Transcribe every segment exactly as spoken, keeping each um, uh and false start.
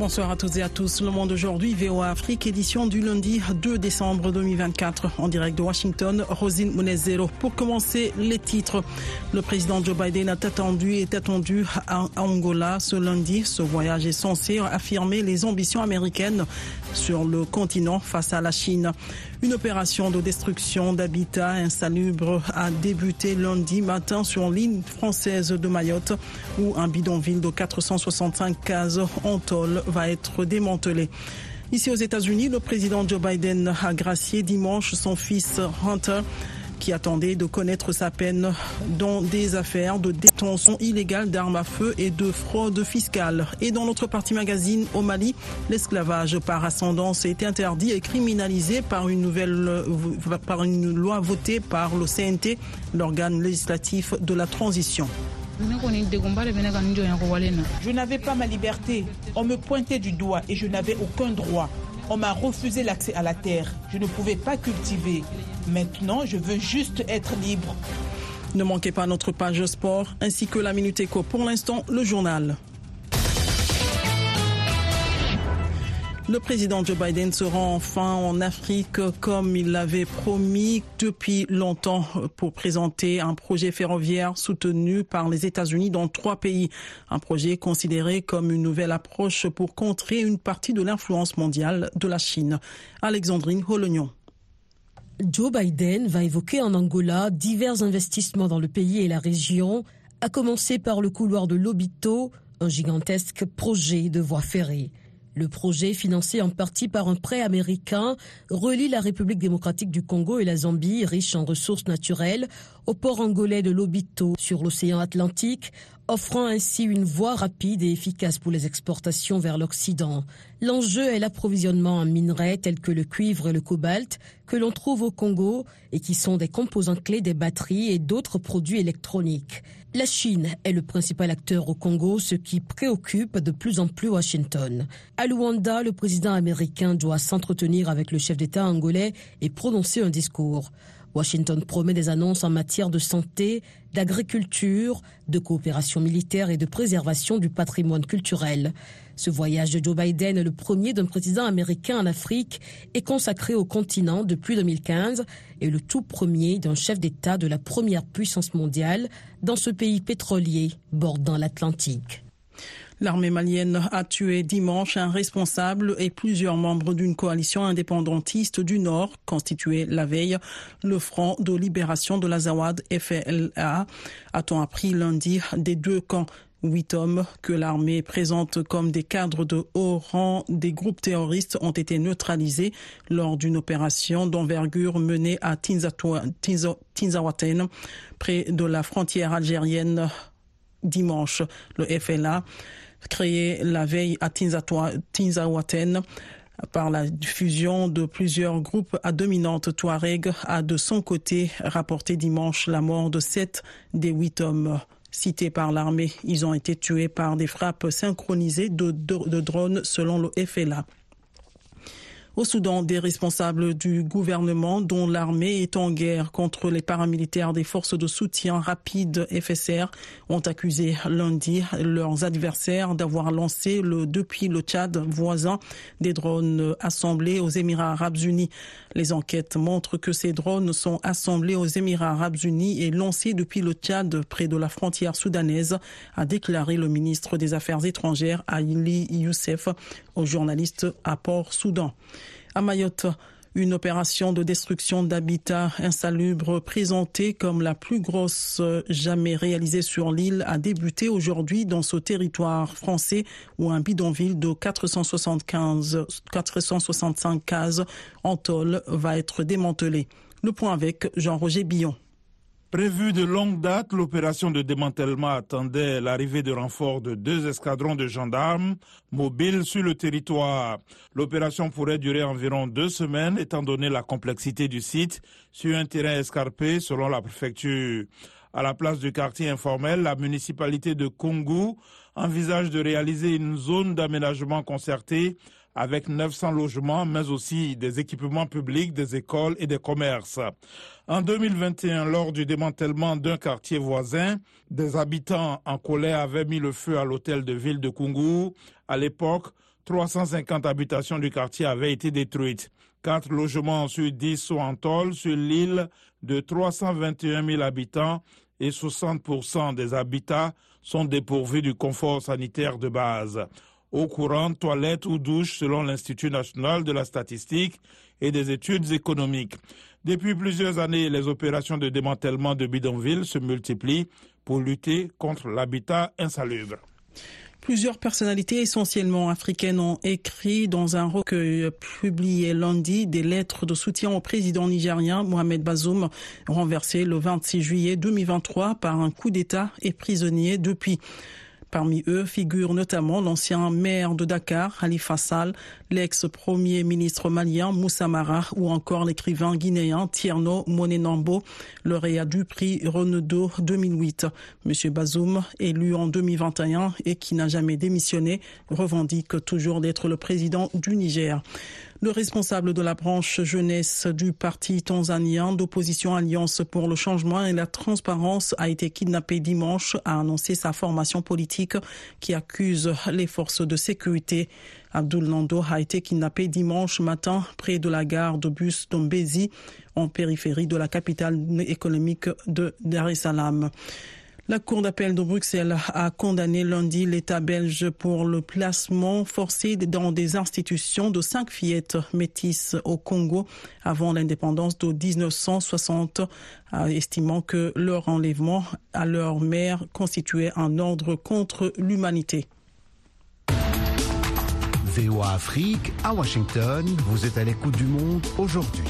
Bonsoir à toutes et à tous. Le Monde aujourd'hui, V O A Afrique, édition du lundi deux décembre deux mille vingt-quatre. En direct de Washington, Rosine Munezero. Pour commencer, les titres. Le président Joe Biden est attendu, est attendu à Angola ce lundi. Ce voyage est censé affirmer les ambitions américaines sur le continent face à la Chine. Une opération de destruction d'habitats insalubres a débuté lundi matin sur l'île française de Mayotte, où un bidonville de quatre cent soixante-cinq cases en tôle va être démantelé. Ici aux États-Unis, le président Joe Biden a gracié dimanche son fils Hunter, qui attendait de connaître sa peine dans des affaires de détention illégale d'armes à feu et de fraude fiscale. Et dans notre partie magazine, au Mali, l'esclavage par ascendance est interdit et criminalisé par une nouvelle, par une loi votée par le C N T, l'organe législatif de la transition. Je n'avais pas ma liberté. On me pointait du doigt et je n'avais aucun droit. On m'a refusé l'accès à la terre. Je ne pouvais pas cultiver. Maintenant, je veux juste être libre. Ne manquez pas notre page sport ainsi que la Minute Éco. Pour l'instant, le journal. Le président Joe Biden se rend enfin en Afrique comme il l'avait promis depuis longtemps pour présenter un projet ferroviaire soutenu par les États-Unis dans trois pays. Un projet considéré comme une nouvelle approche pour contrer une partie de l'influence mondiale de la Chine. Alexandrine Holognon. Joe Biden va évoquer en Angola divers investissements dans le pays et la région, à commencer par le couloir de Lobito, un gigantesque projet de voie ferrée. Le projet, financé en partie par un prêt américain, relie la République démocratique du Congo et la Zambie, riche en ressources naturelles, au port angolais de Lobito sur l'océan Atlantique, offrant ainsi une voie rapide et efficace pour les exportations vers l'Occident. L'enjeu est l'approvisionnement en minerais tels que le cuivre et le cobalt que l'on trouve au Congo et qui sont des composants clés des batteries et d'autres produits électroniques. La Chine est le principal acteur au Congo, ce qui préoccupe de plus en plus Washington. À Luanda, le président américain doit s'entretenir avec le chef d'État angolais et prononcer un discours. Washington promet des annonces en matière de santé, d'agriculture, de coopération militaire et de préservation du patrimoine culturel. Ce voyage de Joe Biden est le premier d'un président américain en Afrique et consacré au continent depuis deux mille quinze et le tout premier d'un chef d'État de la première puissance mondiale dans ce pays pétrolier bordant l'Atlantique. L'armée malienne a tué dimanche un responsable et plusieurs membres d'une coalition indépendantiste du Nord, constituée la veille, le Front de libération de l'Azawad F L A, a-t-on appris lundi des deux camps. Huit hommes que l'armée présente comme des cadres de haut rang des groupes terroristes ont été neutralisés lors d'une opération d'envergure menée à Tinzaouaten, près de la frontière algérienne dimanche. Le F L A, créé la veille à Tinzaouaten par la fusion de plusieurs groupes à dominante touareg, a de son côté rapporté dimanche la mort de sept des huit hommes cités par l'armée. Ils ont été tués par des frappes synchronisées de, de, de drones selon le F L A. Au Soudan, des responsables du gouvernement, dont l'armée est en guerre contre les paramilitaires des forces de soutien rapide F S R, ont accusé lundi leurs adversaires d'avoir lancé le, depuis le Tchad voisin des drones assemblés aux Émirats arabes unis. Les enquêtes montrent que ces drones sont assemblés aux Émirats arabes unis et lancés depuis le Tchad près de la frontière soudanaise, a déclaré le ministre des Affaires étrangères Ali Youssef aux journalistes à Port-Soudan. À Mayotte, une opération de destruction d'habitats insalubres présentée comme la plus grosse jamais réalisée sur l'île a débuté aujourd'hui dans ce territoire français où un bidonville de quatre cent soixante-quinze, quatre cent soixante-cinq cases en tôle va être démantelé. Le point avec Jean-Roger Billon. Prévue de longue date, l'opération de démantèlement attendait l'arrivée de renforts de deux escadrons de gendarmes mobiles sur le territoire. L'opération pourrait durer environ deux semaines, étant donné la complexité du site sur un terrain escarpé selon la préfecture. À la place du quartier informel, la municipalité de Koungou envisage de réaliser une zone d'aménagement concertée avec neuf cents logements, mais aussi des équipements publics, des écoles et des commerces. En deux mille vingt et un, lors du démantèlement d'un quartier voisin, des habitants en colère avaient mis le feu à l'hôtel de ville de Koungou. À l'époque, trois cent cinquante habitations du quartier avaient été détruites. Quatre logements sur dix sont en tôle sur l'île de trois cent vingt et un mille habitants et soixante pour cent des habitats sont dépourvus du confort sanitaire de base. Eau courante, toilettes ou douches selon l'Institut national de la statistique et des études économiques. Depuis plusieurs années, les opérations de démantèlement de bidonvilles se multiplient pour lutter contre l'habitat insalubre. Plusieurs personnalités essentiellement africaines ont écrit dans un recueil publié lundi des lettres de soutien au président nigérien Mohamed Bazoum, renversé le vingt-six juillet deux mille vingt-trois par un coup d'État et prisonnier depuis. Parmi eux figurent notamment l'ancien maire de Dakar, Khalifa Sall, l'ex-premier ministre malien Moussa Mara ou encore l'écrivain guinéen Tierno Monenambo, lauréat du prix Renaudot deux mille huit. Monsieur Bazoum, élu en deux mille vingt et un et qui n'a jamais démissionné, revendique toujours d'être le président du Niger. Le responsable de la branche jeunesse du parti tanzanien d'opposition Alliance pour le changement et la transparence a été kidnappé dimanche, a annoncé sa formation politique qui accuse les forces de sécurité. Abdoul Nando a été kidnappé dimanche matin près de la gare de bus d'Ombezi, en périphérie de la capitale économique de Dar es Salaam. La Cour d'appel de Bruxelles a condamné lundi l'État belge pour le placement forcé dans des institutions de cinq fillettes métisses au Congo avant l'indépendance de dix-neuf cent soixante, estimant que leur enlèvement à leur mère constituait un ordre contre l'humanité. V O A Afrique, à Washington, vous êtes à l'écoute du monde aujourd'hui.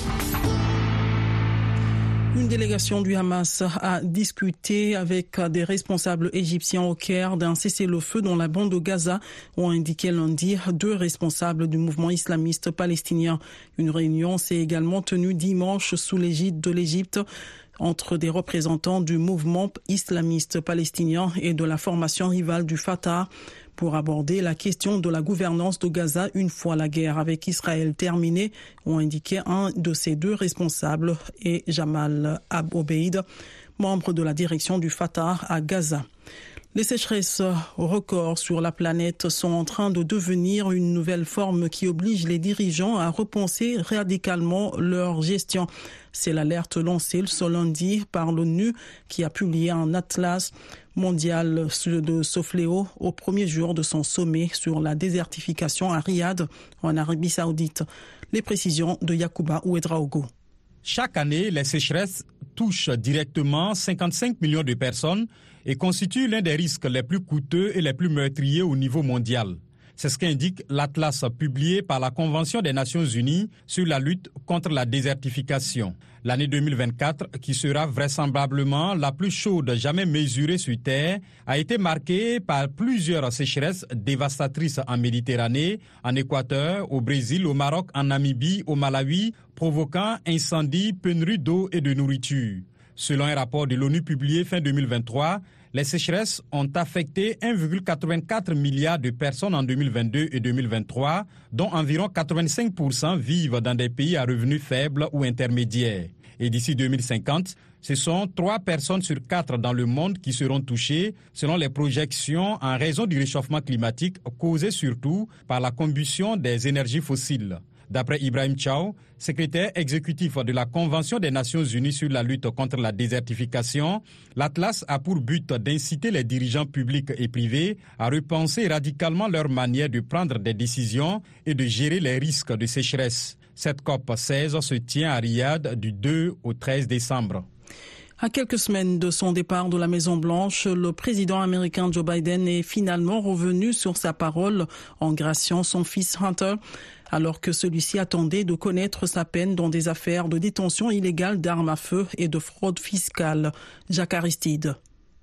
Une délégation du Hamas a discuté avec des responsables égyptiens au Caire d'un cessez-le-feu dans la bande de Gaza, ont indiqué lundi deux responsables du mouvement islamiste palestinien. Une réunion s'est également tenue dimanche sous l'égide de l'Égypte entre des représentants du mouvement islamiste palestinien et de la formation rivale du Fatah pour aborder la question de la gouvernance de Gaza une fois la guerre avec Israël terminée, ont indiqué un de ces deux responsables et Jamal Ab-Obeid, membre de la direction du Fatah à Gaza. Les sécheresses records sur la planète sont en train de devenir une nouvelle forme qui oblige les dirigeants à repenser radicalement leur gestion. C'est l'alerte lancée ce lundi par l'ONU qui a publié un atlas mondial de ce fléau au premier jour de son sommet sur la désertification à Riyad, en Arabie Saoudite. Les précisions de Yacouba Ouedraogo. Chaque année, les sécheresses touchent directement cinquante-cinq millions de personnes et constituent l'un des risques les plus coûteux et les plus meurtriers au niveau mondial. C'est ce qu'indique l'atlas publié par la Convention des Nations Unies sur la lutte contre la désertification. L'année deux mille vingt-quatre, qui sera vraisemblablement la plus chaude jamais mesurée sur Terre, a été marquée par plusieurs sécheresses dévastatrices en Méditerranée, en Équateur, au Brésil, au Maroc, en Namibie, au Malawi, provoquant incendies, pénurie d'eau et de nourriture. Selon un rapport de l'ONU publié fin deux mille vingt-trois, les sécheresses ont affecté un virgule quatre-vingt-quatre milliard de personnes en deux mille vingt-deux et deux mille vingt-trois, dont environ quatre-vingt-cinq pour cent vivent dans des pays à revenus faibles ou intermédiaires. Et d'ici deux mille cinquante, ce sont trois personnes sur quatre dans le monde qui seront touchées, selon les projections, en raison du réchauffement climatique causé surtout par la combustion des énergies fossiles. D'après Ibrahim Thiaw, secrétaire exécutif de la Convention des Nations Unies sur la lutte contre la désertification, l'Atlas a pour but d'inciter les dirigeants publics et privés à repenser radicalement leur manière de prendre des décisions et de gérer les risques de sécheresse. Cette COP seize se tient à Riyad du deux au treize décembre. À quelques semaines de son départ de la Maison-Blanche, le président américain Joe Biden est finalement revenu sur sa parole en graciant son fils Hunter, alors que celui-ci attendait de connaître sa peine dans des affaires de détention illégale d'armes à feu et de fraude fiscale. Jacques Aristide.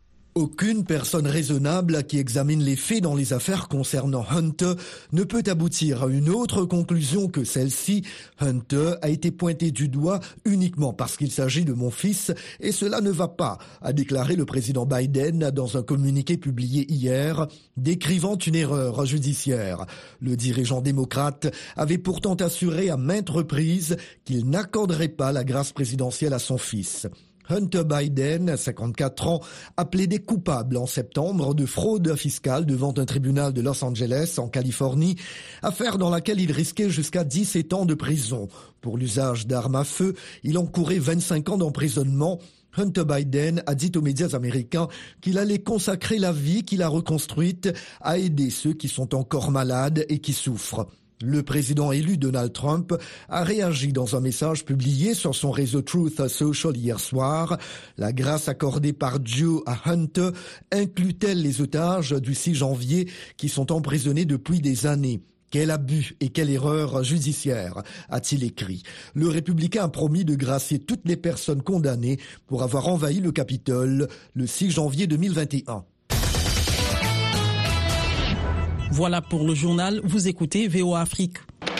Aucune personne raisonnable qui examine les faits dans les affaires concernant Hunter ne peut aboutir à une autre conclusion que celle-ci. Hunter a été pointé du doigt uniquement parce qu'il s'agit de mon fils et cela ne va pas, a déclaré le président Biden dans un communiqué publié hier, décrivant une erreur judiciaire. Le dirigeant démocrate avait pourtant assuré à maintes reprises qu'il n'accorderait pas la grâce présidentielle à son fils. Hunter Biden, cinquante-quatre ans, a plaidé coupable en septembre de fraude fiscale devant un tribunal de Los Angeles, en Californie, affaire dans laquelle il risquait jusqu'à dix-sept ans de prison. Pour l'usage d'armes à feu, il encourait vingt-cinq ans d'emprisonnement. Hunter Biden a dit aux médias américains qu'il allait consacrer la vie qu'il a reconstruite à aider ceux qui sont encore malades et qui souffrent. Le président élu Donald Trump a réagi dans un message publié sur son réseau Truth Social hier soir. La grâce accordée par Dieu à Hunter inclut-elle les otages du six janvier qui sont emprisonnés depuis des années? Quel abus et quelle erreur judiciaire, a-t-il écrit. Le républicain a promis de gracier toutes les personnes condamnées pour avoir envahi le Capitole le six janvier deux mille vingt et un. Voilà pour le journal. Vous écoutez V O A Afrique.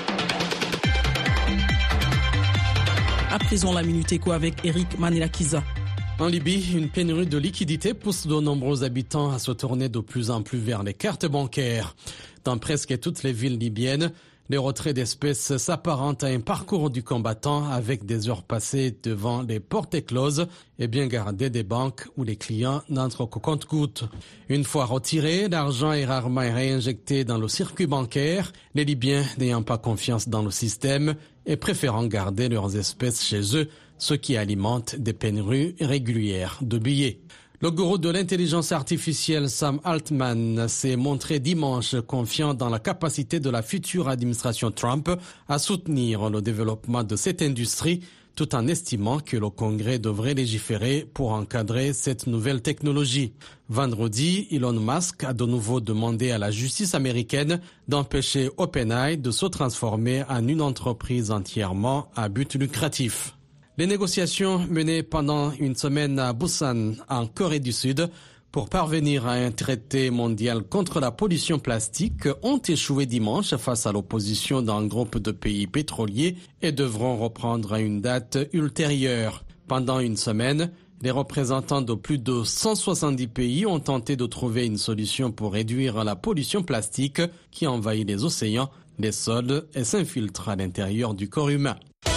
À présent, la Minute Éco avec Eric Manelakiza. En Libye, une pénurie de liquidités pousse de nombreux habitants à se tourner de plus en plus vers les cartes bancaires. Dans presque toutes les villes libyennes, les retraits d'espèces s'apparentent à un parcours du combattant avec des heures passées devant les portes écloses et bien gardées des banques où les clients n'entrent qu'au compte-gouttes. Une fois retiré, l'argent est rarement réinjecté dans le circuit bancaire, les Libyens n'ayant pas confiance dans le système et préférant garder leurs espèces chez eux, ce qui alimente des pénuries régulières de billets. Le gourou de l'intelligence artificielle Sam Altman s'est montré dimanche confiant dans la capacité de la future administration Trump à soutenir le développement de cette industrie, tout en estimant que le Congrès devrait légiférer pour encadrer cette nouvelle technologie. Vendredi, Elon Musk a de nouveau demandé à la justice américaine d'empêcher OpenAI de se transformer en une entreprise entièrement à but lucratif. Les négociations menées pendant une semaine à Busan, en Corée du Sud, pour parvenir à un traité mondial contre la pollution plastique ont échoué dimanche face à l'opposition d'un groupe de pays pétroliers et devront reprendre à une date ultérieure. Pendant une semaine, les représentants de plus de cent soixante-dix pays ont tenté de trouver une solution pour réduire la pollution plastique qui envahit les océans, les sols et s'infiltre à l'intérieur du corps humain.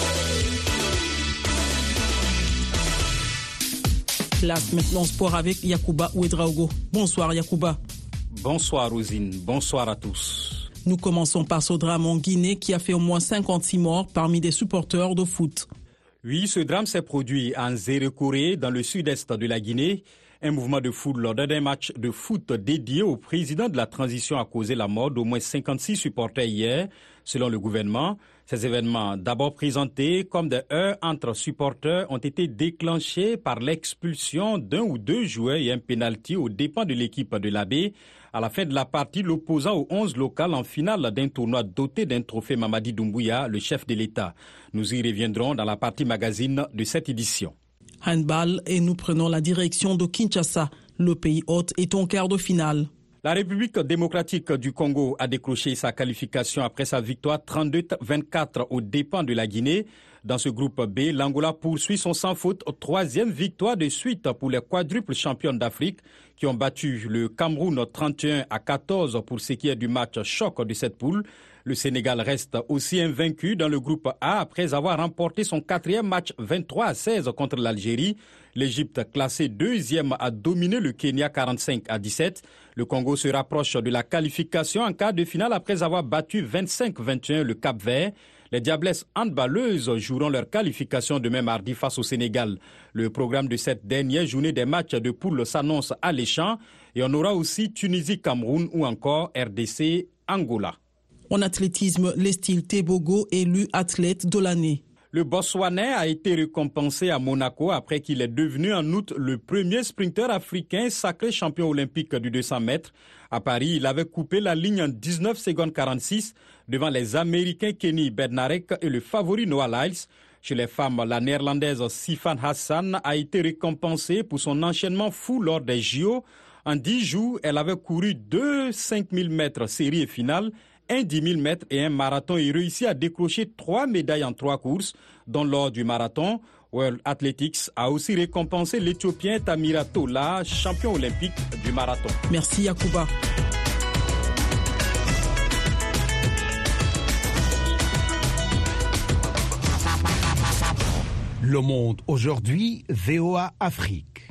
Place maintenant sport avec Yacouba Ouedraogo. Bonsoir Yacouba. Bonsoir Rosine, bonsoir à tous. Nous commençons par ce drame en Guinée qui a fait au moins cinquante-six morts parmi des supporters de foot. Oui, ce drame s'est produit en Zérekoré, dans le sud-est de la Guinée. Un mouvement de foule lors d'un match de foot dédié au président de la transition a causé la mort d'au moins cinquante-six supporters hier, selon le gouvernement. Ces événements, d'abord présentés comme des heurts entre supporters, ont été déclenchés par l'expulsion d'un ou deux joueurs et un pénalty aux dépens de l'équipe de l'A B. À la fin de la partie, l'opposant au onze local en finale d'un tournoi doté d'un trophée Mamadi Doumbouya, le chef de l'État. Nous y reviendrons dans la partie magazine de cette édition. Handball et nous prenons la direction de Kinshasa. Le pays hôte est en quart de finale. La République démocratique du Congo a décroché sa qualification après sa victoire trente-deux à vingt-quatre aux dépens de la Guinée. Dans ce groupe B, l'Angola poursuit son sans faute troisième victoire de suite pour les quadruples champions d'Afrique qui ont battu le Cameroun trente et un à quatorze pour ce qui est du match choc de cette poule. Le Sénégal reste aussi invaincu dans le groupe A après avoir remporté son quatrième match vingt-trois à seize contre l'Algérie. L'Égypte, classée deuxième, a dominé le Kenya quarante-cinq à dix-sept. Le Congo se rapproche de la qualification en quart de finale après avoir battu vingt-cinq à vingt et un le Cap-Vert. Les Diablesses handballeuses joueront leur qualification demain mardi face au Sénégal. Le programme de cette dernière journée des matchs de poule s'annonce alléchant et on aura aussi Tunisie-Cameroun ou encore R D C-Angola. En athlétisme, Lestil Tebogo élu athlète de l'année. Le Botswanais a été récompensé à Monaco après qu'il est devenu en août le premier sprinter africain sacré champion olympique du deux cents mètres. À Paris, il avait coupé la ligne en dix-neuf secondes quarante-six devant les Américains Kenny Bednarek et le favori Noah Lyles. Chez les femmes, la néerlandaise Sifan Hassan a été récompensée pour son enchaînement fou lors des J O. En dix jours, elle avait couru deux cinq mille mètres série et finale, un dix mille mètres et un marathon et réussi à décrocher trois médailles en trois courses, dont lors du marathon. World Athletics a aussi récompensé l'Éthiopien Tamira Tola, champion olympique du marathon. Merci Yacouba. Le Monde aujourd'hui, V O A Afrique.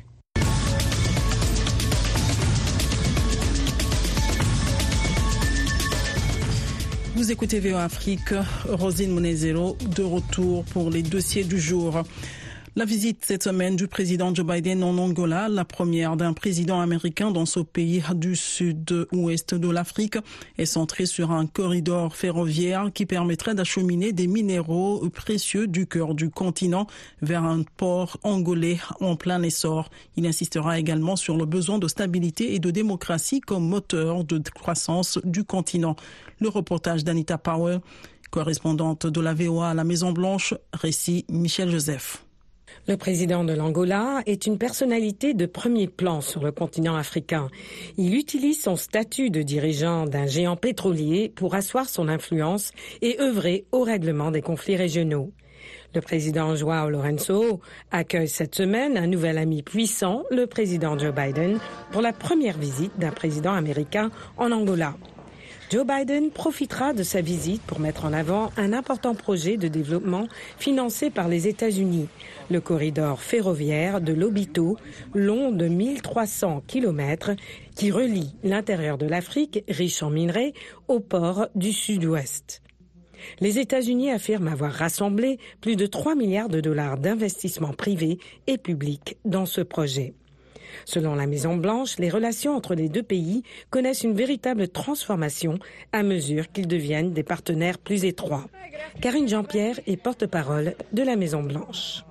Vous écoutez V O A Afrique, Rosine Monezero, de retour pour les dossiers du jour. La visite cette semaine du président Joe Biden en Angola, la première d'un président américain dans ce pays du sud-ouest de l'Afrique, est centrée sur un corridor ferroviaire qui permettrait d'acheminer des minéraux précieux du cœur du continent vers un port angolais en plein essor. Il insistera également sur le besoin de stabilité et de démocratie comme moteur de croissance du continent. Le reportage d'Anita Powell, correspondante de la V O A à la Maison-Blanche, récit Michel Joseph. Le président de l'Angola est une personnalité de premier plan sur le continent africain. Il utilise son statut de dirigeant d'un géant pétrolier pour asseoir son influence et œuvrer au règlement des conflits régionaux. Le président João Lourenço accueille cette semaine un nouvel ami puissant, le président Joe Biden, pour la première visite d'un président américain en Angola. Joe Biden profitera de sa visite pour mettre en avant un important projet de développement financé par les États-Unis, le corridor ferroviaire de Lobito, long de mille trois cents kilomètres, qui relie l'intérieur de l'Afrique, riche en minerais, au port du sud-ouest. Les États-Unis affirment avoir rassemblé plus de trois milliards de dollars d'investissements privés et publics dans ce projet. Selon la Maison-Blanche, les relations entre les deux pays connaissent une véritable transformation à mesure qu'ils deviennent des partenaires plus étroits. Karine Jean-Pierre est porte-parole de la Maison-Blanche.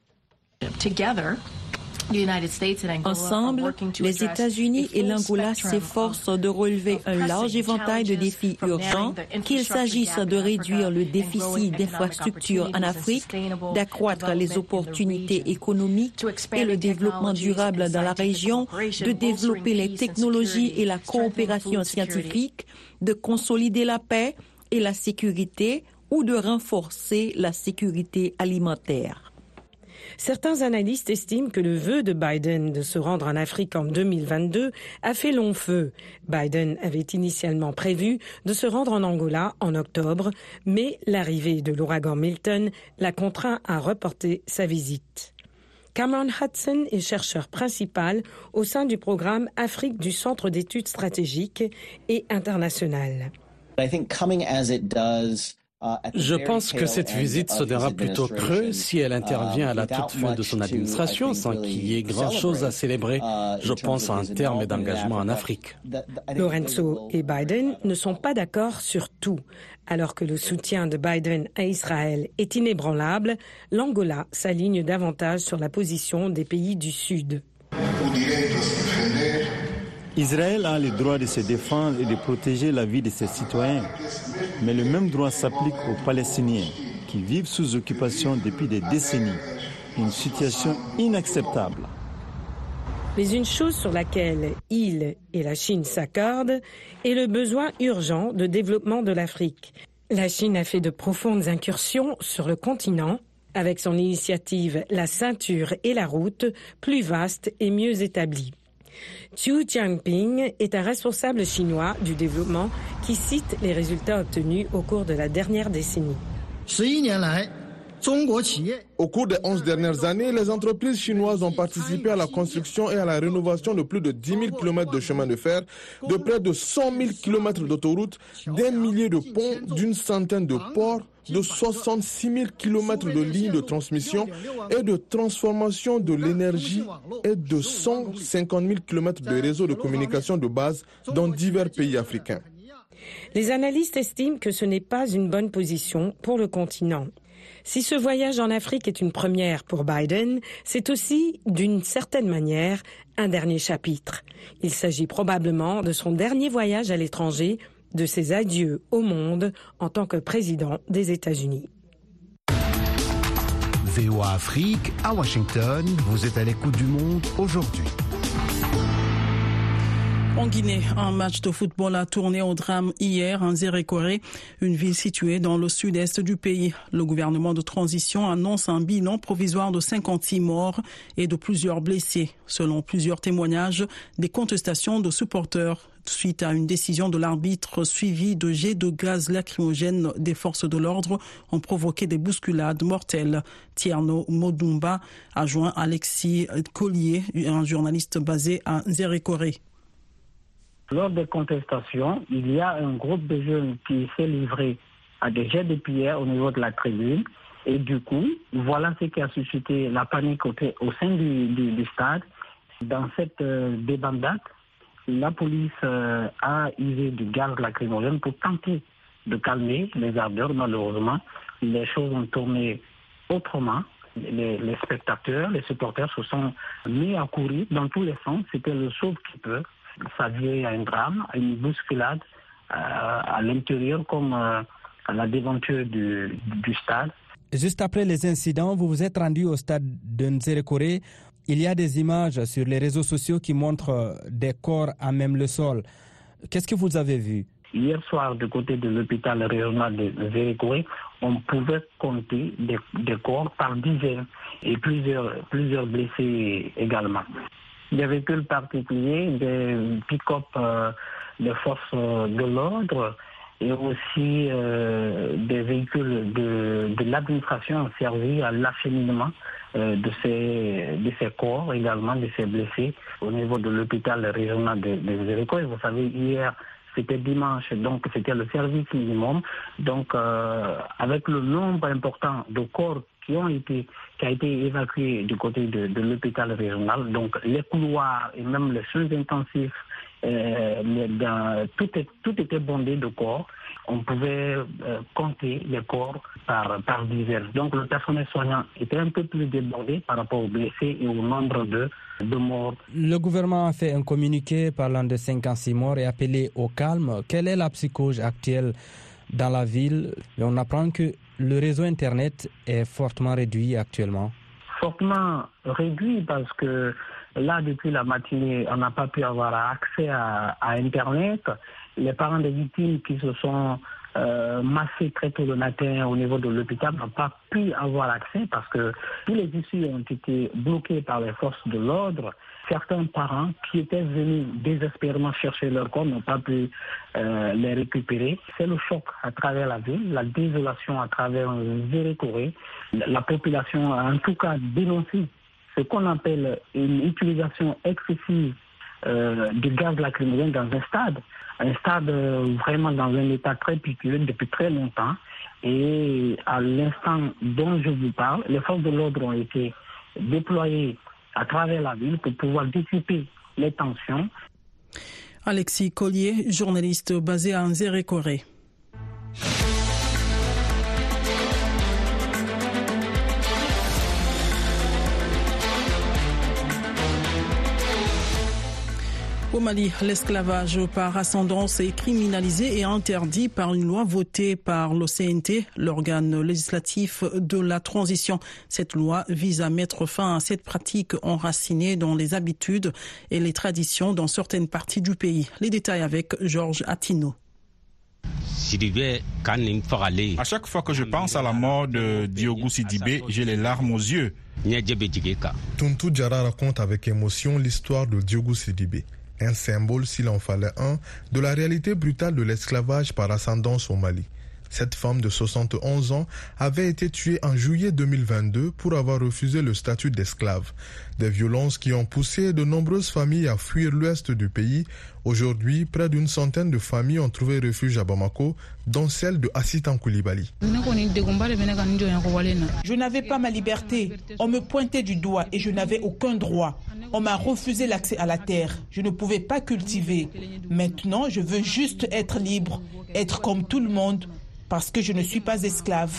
Ensemble, les États-Unis et l'Angola s'efforcent de relever un large éventail de défis urgents, qu'il s'agisse de réduire le déficit d'infrastructures en Afrique, d'accroître les opportunités économiques et le développement durable dans la région, de développer les technologies et la coopération scientifique, de consolider la paix et la sécurité ou de renforcer la sécurité alimentaire. Certains analystes estiment que le vœu de Biden de se rendre en Afrique en deux mille vingt-deux a fait long feu. Biden avait initialement prévu de se rendre en Angola en octobre, mais l'arrivée de l'ouragan Milton l'a contraint à reporter sa visite. Cameron Hudson est chercheur principal au sein du programme Afrique du Centre d'études stratégiques et internationales. I think coming as it does, Je pense que cette visite sonnera plutôt creux si elle intervient à la toute fin de son administration sans qu'il y ait grand-chose à célébrer. Je pense à un terme d'engagement en Afrique. Lourenço et Biden ne sont pas d'accord sur tout. Alors que le soutien de Biden à Israël est inébranlable, l'Angola s'aligne davantage sur la position des pays du Sud. Israël a le droit de se défendre et de protéger la vie de ses citoyens. Mais le même droit s'applique aux Palestiniens qui vivent sous occupation depuis des décennies. Une situation inacceptable. Mais une chose sur laquelle il et la Chine s'accordent est le besoin urgent de développement de l'Afrique. La Chine a fait de profondes incursions sur le continent avec son initiative La Ceinture et la Route, plus vaste et mieux établie. Xu Jinping est un responsable chinois du développement qui cite les résultats obtenus au cours de la dernière décennie. Au cours des onze dernières années, les entreprises chinoises ont participé à la construction et à la rénovation de plus de dix mille kilomètres de chemin de fer, de près de cent mille kilomètres d'autoroutes, d'un millier de ponts, d'une centaine de ports, de soixante-six mille kilomètres de lignes de transmission et de transformation de l'énergie et de cent cinquante mille kilomètres de réseaux de communication de base dans divers pays africains. Les analystes estiment que ce n'est pas une bonne position pour le continent. Si ce voyage en Afrique est une première pour Biden, c'est aussi, d'une certaine manière, un dernier chapitre. Il s'agit probablement de son dernier voyage à l'étranger, de ses adieux au monde en tant que président des États-Unis. V O A Afrique, à Washington, vous êtes à l'écoute du monde aujourd'hui. En Guinée, un match de football a tourné au drame hier en Zérékoré, une ville située dans le sud-est du pays. Le gouvernement de transition annonce un bilan provisoire de cinquante-six morts et de plusieurs blessés. Selon plusieurs témoignages, des contestations de supporters suite à une décision de l'arbitre suivie de jets de gaz lacrymogène des forces de l'ordre ont provoqué des bousculades mortelles. Tierno Modumba a joint Alexis Collier, un journaliste basé à Zérékoré. Lors des contestations, il y a un groupe de jeunes qui s'est livré à des jets de pierre au niveau de la tribune. Et du coup, voilà ce qui a suscité la panique au, au sein du, du, du stade. Dans cette euh, débandade, la police euh, a usé du gaz lacrymogène pour tenter de calmer les ardeurs. Malheureusement, les choses ont tourné autrement. Les, les spectateurs, les supporters se sont mis à courir dans tous les sens. C'était le sauve-qui-peut. Ça vient à un drame, à une bousculade euh, à l'intérieur comme euh, à la devanture du, du stade. Juste après les incidents, vous vous êtes rendu au stade de Nzérékoré. Il y a des images sur les réseaux sociaux qui montrent des corps à même le sol. Qu'est-ce que vous avez vu? Hier soir, du côté de l'hôpital régional de Zérékoré, on pouvait compter des, des corps par dizaines et plusieurs, plusieurs blessés également. Des véhicules particuliers, des pick-up euh, des forces de l'ordre et aussi euh, des véhicules de, de l'administration ont servi à l'acheminement euh, de, ces, de ces corps, également de ces blessés au niveau de l'hôpital régional de, de Zérékoré. Vous savez, hier, c'était dimanche, donc c'était le service minimum. Donc, euh, avec le nombre important de corps qui ont été, qui a été évacué du côté de, de l'hôpital régional, donc les couloirs et même les soins intensifs, euh, les, dans, tout, est, tout était bondé de corps. On pouvait euh, compter les corps par, par dizaines. Donc le personnel soignant était un peu plus débordé par rapport aux blessés et au nombre de, de morts. Le gouvernement a fait un communiqué parlant de cinquante-six morts et appelé au calme. Quelle est la psychose actuelle dans la ville? On apprend que le réseau Internet est fortement réduit actuellement. Fortement réduit parce que là, depuis la matinée, on n'a pas pu avoir accès à, à Internet. Les parents des victimes qui se sont euh, massés très tôt le matin au niveau de l'hôpital n'ont pas pu avoir accès parce que tous les issues ont été bloqués par les forces de l'ordre. Certains parents qui étaient venus désespérément chercher leur corps n'ont pas pu euh, les récupérer. C'est le choc à travers la ville, la désolation à travers Zérékoré. La population a en tout cas dénoncé ce qu'on appelle une utilisation excessive euh, de gaz lacrymogène dans un stade. Un stade euh, vraiment dans un état très piqueux depuis très longtemps. Et à l'instant dont je vous parle, les forces de l'ordre ont été déployées à travers la ville pour pouvoir dissiper les tensions. Alexis Collier, journaliste basé à Zérékoré. Au Mali, l'esclavage par ascendance est criminalisé et interdit par une loi votée par l'O C N T, l'organe législatif de la transition. Cette loi vise à mettre fin à cette pratique enracinée dans les habitudes et les traditions dans certaines parties du pays. Les détails avec Georges Attino. À chaque fois que je pense à la mort de Diogou Sidibé, j'ai les larmes aux yeux. Tuntu Diarra raconte avec émotion l'histoire de Diogou Sidibé. Un symbole, s'il en fallait un, de la réalité brutale de l'esclavage par ascendance au Mali. Cette femme de soixante et onze ans avait été tuée en juillet deux mille vingt-deux pour avoir refusé le statut d'esclave. Des violences qui ont poussé de nombreuses familles à fuir l'ouest du pays. Aujourd'hui, près d'une centaine de familles ont trouvé refuge à Bamako, dont celle de Assitan Koulibaly. Je n'avais pas ma liberté. On me pointait du doigt et je n'avais aucun droit. On m'a refusé l'accès à la terre. Je ne pouvais pas cultiver. Maintenant, je veux juste être libre, être comme tout le monde, parce que je ne suis pas esclave.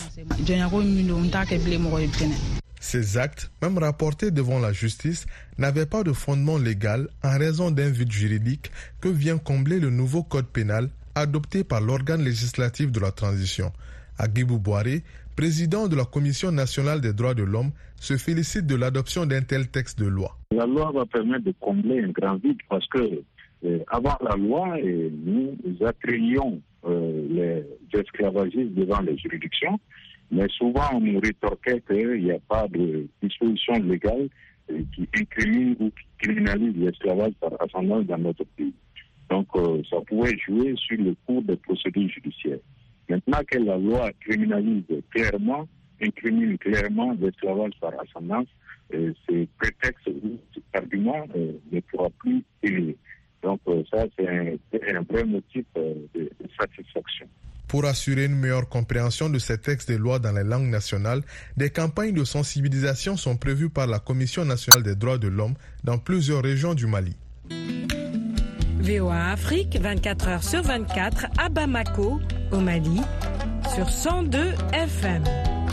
Ces actes, même rapportés devant la justice, n'avaient pas de fondement légal en raison d'un vide juridique que vient combler le nouveau code pénal adopté par l'organe législatif de la transition. Agibou Boiré, président de la Commission nationale des droits de l'homme, se félicite de l'adoption d'un tel texte de loi. La loi va permettre de combler un grand vide parce que Euh, avant la loi, et nous attrayions euh, les esclavagistes devant les juridictions, mais souvent on nous rétorquait qu'il n'y a pas de disposition légale euh, qui incrimine ou qui criminalise l'esclavage par ascendance dans notre pays. Donc euh, ça pouvait jouer sur le cours des procédures judiciaires. Maintenant que la loi criminalise clairement, incrimine clairement l'esclavage par ascendance, euh, ce prétexte ou cet argument euh, ne pourra plus tenir. Donc euh, ça, c'est un, c'est un vrai motif euh, de, de satisfaction. Pour assurer une meilleure compréhension de ces textes de loi dans les langues nationales, des campagnes de sensibilisation sont prévues par la Commission nationale des droits de l'homme dans plusieurs régions du Mali. V O A Afrique, vingt-quatre heures sur vingt-quatre, à Bamako, au Mali, sur cent deux F M.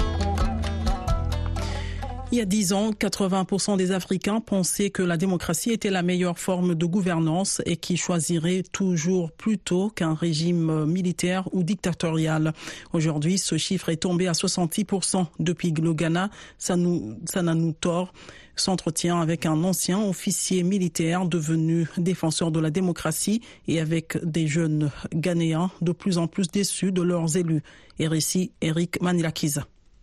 Il y a dix ans, quatre-vingts pour cent des Africains pensaient que la démocratie était la meilleure forme de gouvernance et qui choisirait toujours plutôt qu'un régime militaire ou dictatorial. Aujourd'hui, ce chiffre est tombé à soixante-six pour cent. Depuis le Ghana, Sananu Tor s'entretient avec un ancien officier militaire devenu défenseur de la démocratie et avec des jeunes Ghanéens de plus en plus déçus de leurs élus. Et récit Eric Manilakiza.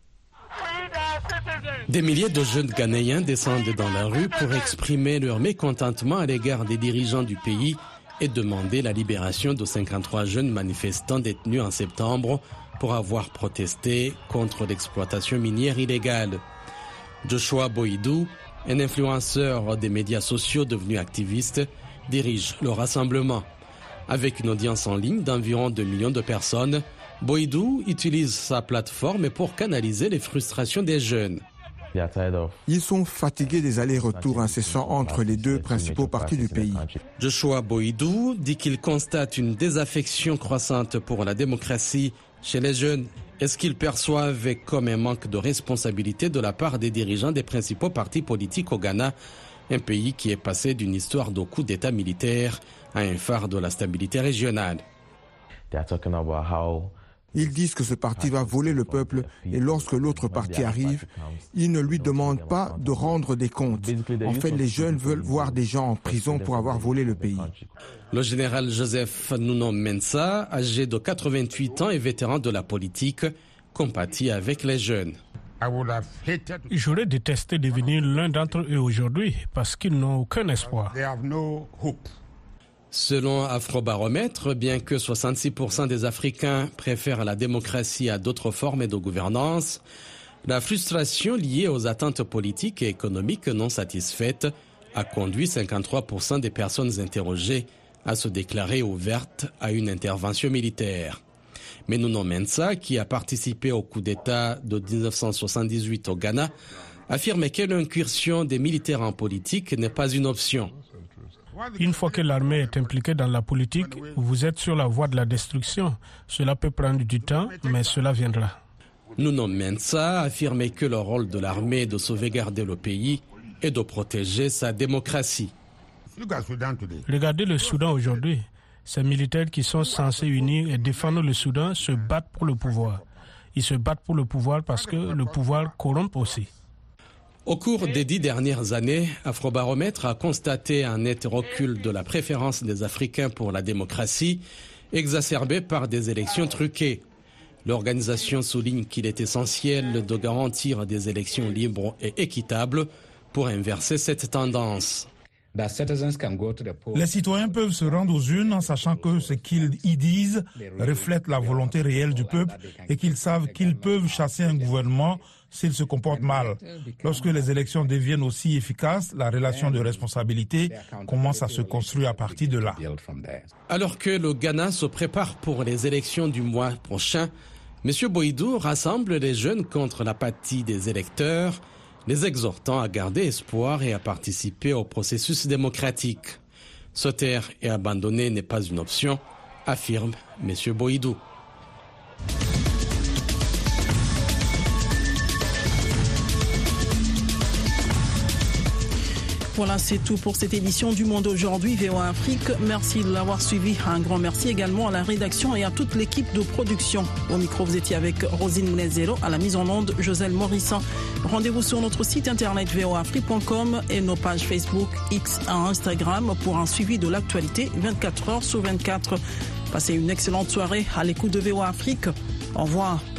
Des milliers de jeunes Ghanéens descendent dans la rue pour exprimer leur mécontentement à l'égard des dirigeants du pays et demander la libération de cinquante-trois jeunes manifestants détenus en septembre pour avoir protesté contre l'exploitation minière illégale. Joshua Boidou, un influenceur des médias sociaux devenu activiste, dirige le rassemblement. Avec une audience en ligne d'environ deux millions de personnes, Boidou utilise sa plateforme pour canaliser les frustrations des jeunes. Ils sont fatigués des allers-retours incessants entre les deux principaux partis du pays. Joshua Boidou dit qu'il constate une désaffection croissante pour la démocratie chez les jeunes. Est-ce qu'ils perçoivent comme un manque de responsabilité de la part des dirigeants des principaux partis politiques au Ghana, un pays qui est passé d'une histoire de coups d'État militaire à un phare de la stabilité régionale? Ils disent que ce parti va voler le peuple et lorsque l'autre parti arrive, ils ne lui demandent pas de rendre des comptes. En fait, les jeunes veulent voir des gens en prison pour avoir volé le pays. Le général Joseph Nuno Mensa, âgé de quatre-vingt-huit ans et vétéran de la politique, compatit avec les jeunes. J'aurais détesté devenir l'un d'entre eux aujourd'hui parce qu'ils n'ont aucun espoir. Selon Afrobaromètre, bien que soixante-six pour cent des Africains préfèrent la démocratie à d'autres formes de gouvernance, la frustration liée aux attentes politiques et économiques non satisfaites a conduit cinquante-trois pour cent des personnes interrogées à se déclarer ouvertes à une intervention militaire. Mais Nuno Mensa, qui a participé au coup d'État de dix-neuf cent soixante-dix-huit au Ghana, affirme que l'incursion des militaires en politique n'est pas une option. Une fois que l'armée est impliquée dans la politique, vous êtes sur la voie de la destruction. Cela peut prendre du temps, mais cela viendra. Nuno Mensa a affirmé que le rôle de l'armée est de sauvegarder le pays et de protéger sa démocratie. Regardez le Soudan aujourd'hui. Ces militaires qui sont censés unir et défendre le Soudan se battent pour le pouvoir. Ils se battent pour le pouvoir parce que le pouvoir corrompt aussi. Au cours des dix dernières années, Afrobaromètre a constaté un net recul de la préférence des Africains pour la démocratie, exacerbée par des élections truquées. L'organisation souligne qu'il est essentiel de garantir des élections libres et équitables pour inverser cette tendance. Les citoyens peuvent se rendre aux urnes en sachant que ce qu'ils y disent reflète la volonté réelle du peuple et qu'ils savent qu'ils peuvent chasser un gouvernement s'il se comporte mal. Lorsque les élections deviennent aussi efficaces, la relation de responsabilité commence à se construire à partir de là. Alors que le Ghana se prépare pour les élections du mois prochain, M. Boidou rassemble les jeunes contre l'apathie des électeurs, les exhortant à garder espoir et à participer au processus démocratique. Se taire et abandonner n'est pas une option, affirme M. Boidou. Voilà, c'est tout pour cette édition du Monde aujourd'hui, V O A Afrique. Merci de l'avoir suivi. Un grand merci également à la rédaction et à toute l'équipe de production. Au micro, vous étiez avec Rosine Mounezero, à la mise en onde, Joselle Morissan. Rendez-vous sur notre site internet v o a afrique point com et nos pages Facebook, X et Instagram pour un suivi de l'actualité vingt-quatre heures sur vingt-quatre. Passez une excellente soirée à l'écoute de V O A Afrique. Au revoir.